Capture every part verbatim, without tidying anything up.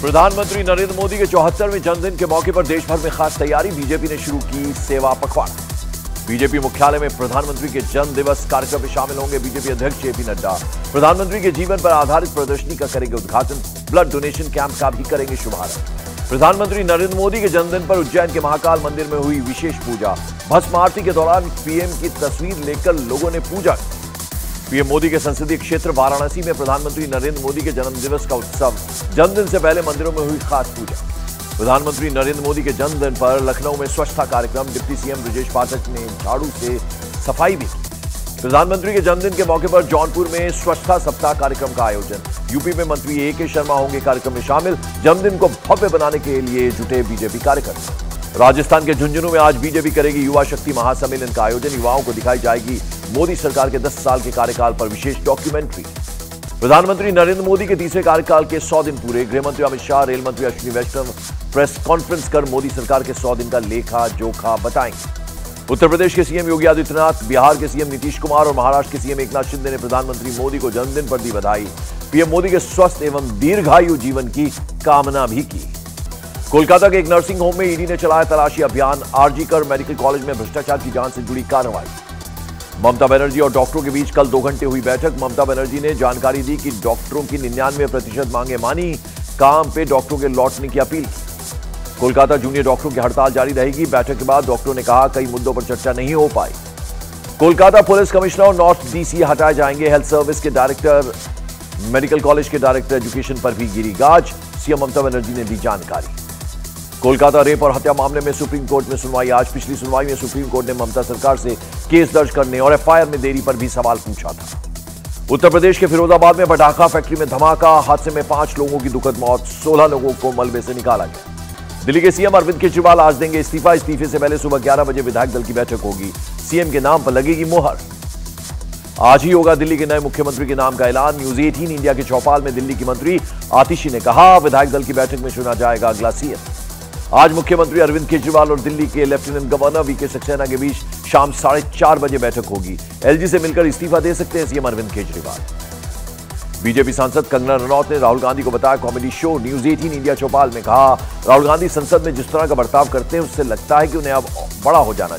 प्रधानमंत्री नरेंद्र मोदी के चौहत्तरवें जन्मदिन के मौके पर देश भर में खास तैयारी। बीजेपी ने शुरू की सेवा पखवाड़ा। बीजेपी मुख्यालय में प्रधानमंत्री के जन्म दिवस कार्यक्रम में शामिल होंगे बीजेपी अध्यक्ष जेपी नड्डा। प्रधानमंत्री के जीवन पर आधारित प्रदर्शनी का करेंगे उद्घाटन। ब्लड डोनेशन कैंप का भी करेंगे शुभारंभ। प्रधानमंत्री नरेंद्र मोदी के जन्मदिन पर उज्जैन के महाकाल मंदिर में हुई विशेष पूजा। भस्म आरती के दौरान पीएम की तस्वीर लेकर लोगों ने पूजा। पीएम मोदी के संसदीय क्षेत्र वाराणसी में प्रधानमंत्री नरेंद्र मोदी के जन्मदिवस का उत्सव। जन्मदिन से पहले मंदिरों में हुई खास पूजा। प्रधानमंत्री नरेंद्र मोदी के जन्मदिन पर लखनऊ में स्वच्छता कार्यक्रम। डिप्टी सीएम ब्रजेश पाठक ने झाड़ू से सफाई भी की। प्रधानमंत्री के जन्मदिन के मौके पर जौनपुर में स्वच्छता सप्ताह कार्यक्रम का आयोजन। यूपी में मंत्री ए के शर्मा होंगे कार्यक्रम में शामिल। जन्मदिन को भव्य बनाने के लिए जुटे बीजेपी कार्यकर्ता। राजस्थान के झुंझुनू में आज बीजेपी करेगी युवा शक्ति महासम्मेलन का आयोजन। युवाओं को दिखाई जाएगी मोदी सरकार के दस साल के कार्यकाल पर विशेष डॉक्यूमेंट्री। प्रधानमंत्री नरेंद्र मोदी के तीसरे कार्यकाल के सौ दिन पूरे। गृहमंत्री अमित शाह, रेल मंत्री अश्विनी वैष्णव प्रेस कॉन्फ्रेंस कर मोदी सरकार के सौ दिन का लेखा जोखा बताएंगे। उत्तर प्रदेश के सीएम योगी आदित्यनाथ, बिहार के सीएम नीतीश कुमार और महाराष्ट्र के सीएम एकनाथ शिंदे ने प्रधानमंत्री मोदी को जन्मदिन पर दी बधाई। पीएम मोदी के स्वस्थ एवं दीर्घायु जीवन की कामना भी की। कोलकाता के एक नर्सिंग होम में ईडी ने चलाया तलाशी अभियान। आरजी कर मेडिकल कॉलेज में भ्रष्टाचार की जांच से जुड़ी कार्रवाई। ममता बनर्जी और डॉक्टरों के बीच कल दो घंटे हुई बैठक। ममता बनर्जी ने जानकारी दी कि डॉक्टरों की निन्यानवे प्रतिशत मांगे मानी। काम पे डॉक्टरों के लौटने की अपील की। कोलकाता जूनियर डॉक्टरों की हड़ताल जारी रहेगी। बैठक के बाद डॉक्टरों ने कहा कई मुद्दों पर चर्चा नहीं हो पाई। कोलकाता पुलिस कमिश्नर और नॉर्थ डीसी हटाए जाएंगे। हेल्थ सर्विस के डायरेक्टर, मेडिकल कॉलेज के डायरेक्टर एजुकेशन पर भी गिरी गाज। सीएम ममता बनर्जी ने दी जानकारी। कोलकाता रेप और हत्या मामले में सुप्रीम कोर्ट में सुनवाई आज। पिछली सुनवाई में सुप्रीम कोर्ट ने ममता सरकार से केस दर्ज करने और एफआईआर में देरी पर भी सवाल पूछा था। उत्तर प्रदेश के फिरोजाबाद में पटाखा फैक्ट्री में धमाका। हादसे में पांच लोगों की दुखद मौत। सोलह लोगों को मलबे से निकाला गया। दिल्ली के सीएम अरविंद केजरीवाल आज देंगे इस्तीफा। इस्तीफे से पहले सुबह ग्यारह बजे विधायक दल की बैठक होगी। सीएम के नाम पर लगेगी मुहर। आज ही होगा दिल्ली के नए मुख्यमंत्री के नाम का ऐलान। न्यूज अठारह इंडिया के चौपाल में दिल्ली की मंत्री आतिशी ने कहा विधायक दल की बैठक में चुना जाएगा अगला सीएम। आज मुख्यमंत्री अरविंद केजरीवाल और दिल्ली के लेफ्टिनेंट गवर्नर वीके सक्सेना के बीच शाम साढ़े चार बजे बैठक होगी। एलजी से मिलकर इस्तीफा दे सकते हैं सीएम अरविंद केजरीवाल। बीजेपी सांसद कंगना रनौत ने राहुल गांधी को बताया कॉमेडी शो। न्यूज अठारह इंडिया चौपाल में कहा राहुल गांधी संसद में जिस तरह का बर्ताव करते हैं उससे लगता है कि उन्हें अब बड़ा हो जाना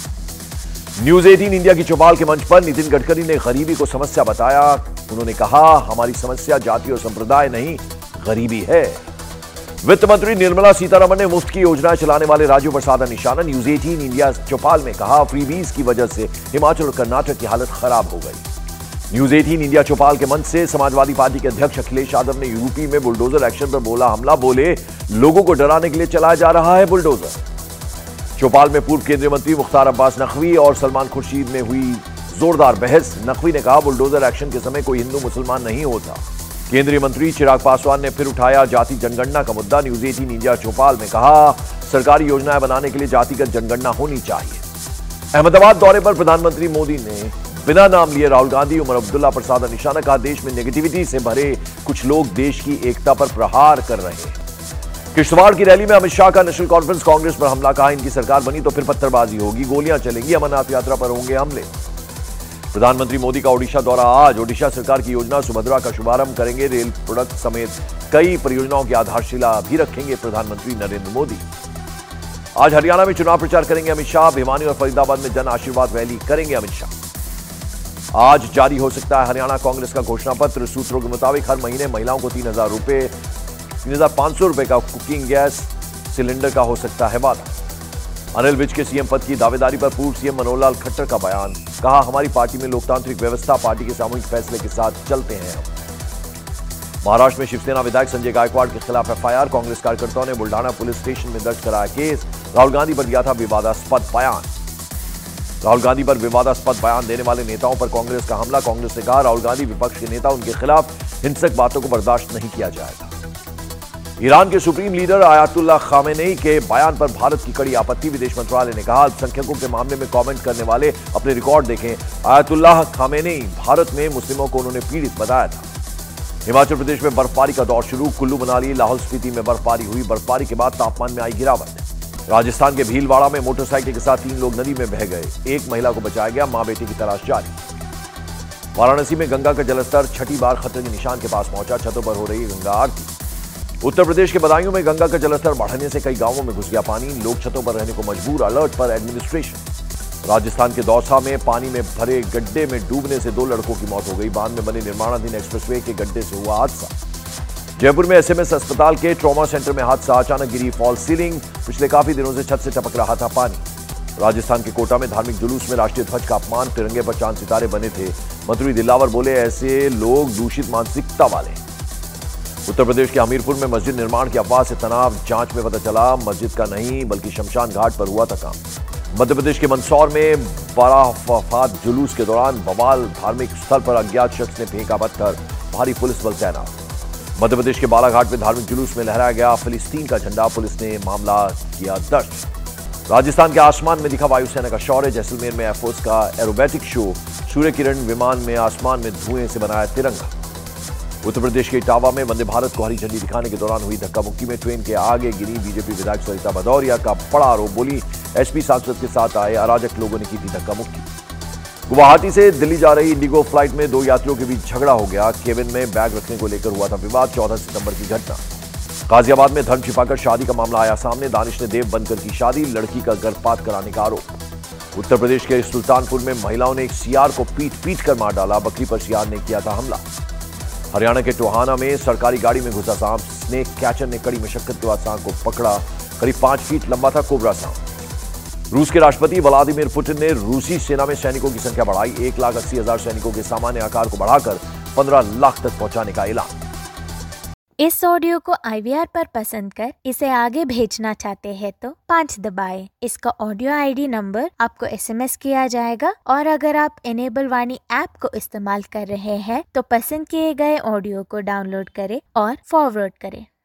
चाहिए। न्यूज अठारह इंडिया की चौपाल के मंच पर नितिन गडकरी ने गरीबी को समस्या बताया। उन्होंने कहा हमारी समस्या जाति और संप्रदाय नहीं, गरीबी है। वित्त मंत्री निर्मला सीतारमण ने मुफ्त की योजनाएं चलाने वाले राज्यों पर साधा निशाना। न्यूज अठारह इंडिया चौपाल में कहा फ्रीबीज की वजह से हिमाचल और कर्नाटक की हालत खराब हो गई। न्यूज अठारह इंडिया चौपाल के मंच से समाजवादी पार्टी के अध्यक्ष अखिलेश यादव ने यूपी में बुलडोजर एक्शन पर बोला हमला। बोले लोगों को डराने के लिए चलाया जा रहा है बुलडोजर। चौपाल में पूर्व केंद्रीय मंत्री मुख्तार अब्बास नकवी और सलमान खुर्शीद में हुई जोरदार बहस। नकवी ने कहा बुलडोजर एक्शन के समय कोई हिंदू मुसलमान नहीं होता। केंद्रीय मंत्री चिराग पासवान ने फिर उठाया जाति जनगणना का मुद्दा। न्यूज अठारह इंडिया चौपाल में कहा सरकारी योजनाएं बनाने के लिए जातिगत जनगणना होनी चाहिए। अहमदाबाद दौरे पर प्रधानमंत्री मोदी ने बिना नाम लिए राहुल गांधी, उमर अब्दुल्ला पर साधा निशाना। कहा देश में नेगेटिविटी से भरे कुछ लोग देश की एकता पर प्रहार कर रहे हैं। किश्तवाड़ की रैली में अमित शाह का नेशनल कॉन्फ्रेंस कांग्रेस पर हमला। कहा इनकी सरकार बनी तो फिर पत्थरबाजी होगी, गोलियां चलेंगी, अमरनाथ यात्रा पर होंगे हमले। प्रधानमंत्री मोदी का ओडिशा दौरा आज। ओडिशा सरकार की योजना सुभद्रा का शुभारंभ करेंगे। रेल प्रोडक्ट समेत कई परियोजनाओं की आधारशिला भी रखेंगे प्रधानमंत्री नरेंद्र मोदी। आज हरियाणा में चुनाव प्रचार करेंगे अमित शाह। भिवानी और फरीदाबाद में जन आशीर्वाद रैली करेंगे अमित शाह। आज जारी हो सकता है हरियाणा कांग्रेस का घोषणा पत्र। सूत्रों के मुताबिक हर महीने महिलाओं को तीन हजार रुपए तीन हजार पांच सौ रुपए का कुकिंग गैस सिलेंडर का हो सकता है वादा। अनिल विज के सीएम पद की दावेदारी पर पूर्व सीएम मनोहर लाल खट्टर का बयान। कहा हमारी पार्टी में लोकतांत्रिक व्यवस्था, पार्टी के सामूहिक फैसले के साथ चलते हैं हम। महाराष्ट्र में शिवसेना विधायक संजय गायकवाड़ के खिलाफ एफआईआर। कांग्रेस कार्यकर्ताओं ने बुल्ढाना पुलिस स्टेशन में दर्ज कराया केस। राहुल गांधी पर दिया था विवादास्पद बयान। राहुल गांधी पर विवादास्पद बयान देने वाले नेताओं पर कांग्रेस का हमला। कांग्रेस ने कहा राहुल गांधी विपक्ष के नेता, उनके खिलाफ हिंसक बातों को बर्दाश्त नहीं किया जाएगा। ईरान के सुप्रीम लीडर आयतुल्लाह खामेनेई के बयान पर भारत की कड़ी आपत्ति। विदेश मंत्रालय ने कहा अल्पसंख्यकों के मामले में कमेंट करने वाले अपने रिकॉर्ड देखें। आयतुल्लाह खामेनेई भारत में मुस्लिमों को उन्होंने पीड़ित बताया था। हिमाचल प्रदेश में बर्फबारी का दौर शुरू। कुल्लू मनाली लाहौल स्पीति में बर्फबारी हुई। बर्फबारी के बाद तापमान में आई गिरावट। राजस्थान के भीलवाड़ा में मोटरसाइकिल के साथ तीन लोग नदी में बह गए। एक महिला को बचाया गया। मां बेटी की तलाश जारी। वाराणसी में गंगा का जलस्तर छठी बार खतरे के निशान के पास पहुंचा। छतों पर हो रही है गंगा आरती। उत्तर प्रदेश के बदायूं में गंगा का जलस्तर बढ़ने से कई गांवों में घुस गया पानी, लोग छतों पर रहने को मजबूर, अलर्ट पर एडमिनिस्ट्रेशन। राजस्थान के दौसा में पानी में भरे गड्ढे में डूबने से दो लड़कों की मौत हो गई। बांध में बने निर्माणाधीन एक्सप्रेसवे के गड्ढे से हुआ हादसा। जयपुर में एसएमएस अस्पताल के ट्रॉमा सेंटर में हादसा, अचानक गिरी फॉल सीलिंग, पिछले काफी दिनों से छत से टपक रहा था पानी। राजस्थान के कोटा में धार्मिक जुलूस में राष्ट्रीय ध्वज का अपमान, तिरंगे पर चांद सितारे बने थे। मंत्री दिलावर बोले, ऐसे लोग दूषित मानसिकता वाले। उत्तर प्रदेश के हमीरपुर में मस्जिद निर्माण की अफवाह से तनाव, जांच में पता चला मस्जिद का नहीं बल्कि शमशान घाट पर हुआ था काम। मध्य प्रदेश के मंदसौर में बाराफात जुलूस के दौरान बवाल, धार्मिक स्थल पर अज्ञात शख्स ने फेंका पत्थर, भारी पुलिस बल तैनात। मध्य प्रदेश के बालाघाट में धार्मिक जुलूस में लहराया गया फिलिस्तीन का झंडा, पुलिस ने मामला किया दर्ज। राजस्थान के आसमान में दिखा वायुसेना का शौर्य, जैसलमेर में एयरफोर्स का एरोबैटिक शो, सूर्य किरण विमान में आसमान में धुएं से बनाया तिरंगा। उत्तर प्रदेश के इटावा में वंदे भारत को हरी झंडी दिखाने के दौरान हुई धक्का मुक्की में ट्रेन के आगे गिरी बीजेपी विधायक सरिता भदौरिया का बड़ा आरोप, बोली एसपी सांसद के साथ आए अराजक लोगों ने की थी धक्का मुक्की। गुवाहाटी से दिल्ली जा रही इंडिगो फ्लाइट में दो यात्रियों के बीच झगड़ा हो गया, केबिन में बैग रखने को लेकर हुआ था विवाद। चौदह सितंबर की घटना। गाजियाबाद में धर्म छिपाकर शादी का मामला आया सामने, दानिश ने देव बनकर की शादी, लड़की का गर्भपात कराने का आरोप। उत्तर प्रदेश के सुल्तानपुर में महिलाओं ने एक सियार को पीट पीट कर मार डाला, बकरी पर सियार ने किया था हमला। हरियाणा के टोहाना में सरकारी गाड़ी में घुसा सांप, स्नेक कैचर ने कड़ी मशक्कत के बाद सांप को पकड़ा, करीब पांच फीट लंबा था कोबरा सांप। रूस के राष्ट्रपति व्लादिमीर पुतिन ने रूसी सेना में सैनिकों की संख्या बढ़ाई, एक लाख अस्सी हजार सैनिकों के सामान्य आकार को बढ़ाकर पंद्रह लाख तक पहुंचाने का ऐलान। इस ऑडियो को आई वी आर पर पसंद कर इसे आगे भेजना चाहते हैं तो पाँच दबाएं। इसका ऑडियो आई डी नंबर आपको एस एम एस किया जाएगा और अगर आप इनेबल वाणी ऐप को इस्तेमाल कर रहे हैं तो पसंद किए गए ऑडियो को डाउनलोड करें और फॉरवर्ड करें।